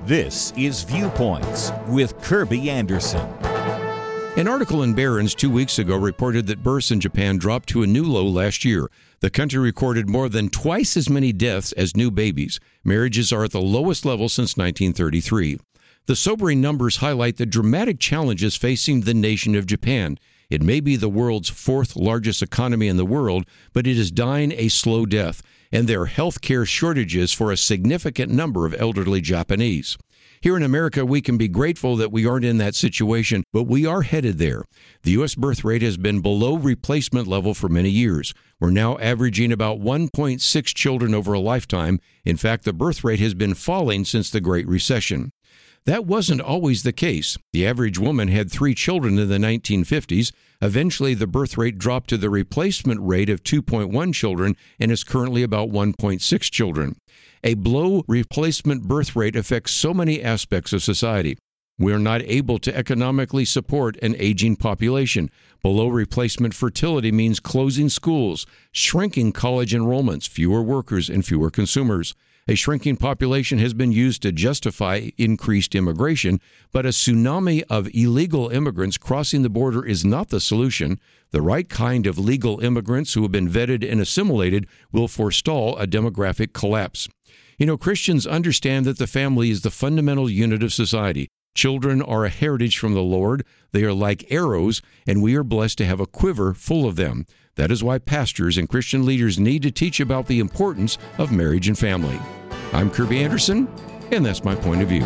This is Viewpoints with Kirby Anderson. An article in Barron's 2 weeks ago reported that births in Japan dropped to a new low last year. The country recorded more than twice as many deaths as new babies. Marriages are at the lowest level since 1933. The sobering numbers highlight the dramatic challenges facing the nation of Japan. It may be the world's fourth largest economy in the world, but it is dying a slow death, and there are health care shortages for a significant number of elderly Japanese. Here in America, we can be grateful that we aren't in that situation, but we are headed there. The U.S. birth rate has been below replacement level for many years. We're now averaging about 1.6 children over a lifetime. In fact, the birth rate has been falling since the Great Recession. That wasn't always the case. The average woman had 3 children in the 1950s. Eventually, the birth rate dropped to the replacement rate of 2.1 children and is currently about 1.6 children. A below replacement birth rate affects so many aspects of society. We are not able to economically support an aging population. Below replacement fertility means closing schools, shrinking college enrollments, fewer workers, and fewer consumers. A shrinking population has been used to justify increased immigration, but a tsunami of illegal immigrants crossing the border is not the solution. The right kind of legal immigrants who have been vetted and assimilated will forestall a demographic collapse. You know, Christians understand that the family is the fundamental unit of society. Children are a heritage from the Lord. They are like arrows, and we are blessed to have a quiver full of them. That is why pastors and Christian leaders need to teach about the importance of marriage and family. I'm Kirby Anderson, and that's my point of view.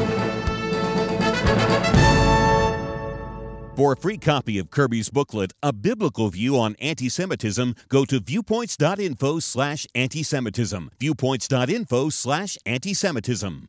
For a free copy of Kirby's booklet, A Biblical View on Anti-Semitism, go to viewpoints.info/antisemitism. Viewpoints.info/antisemitism.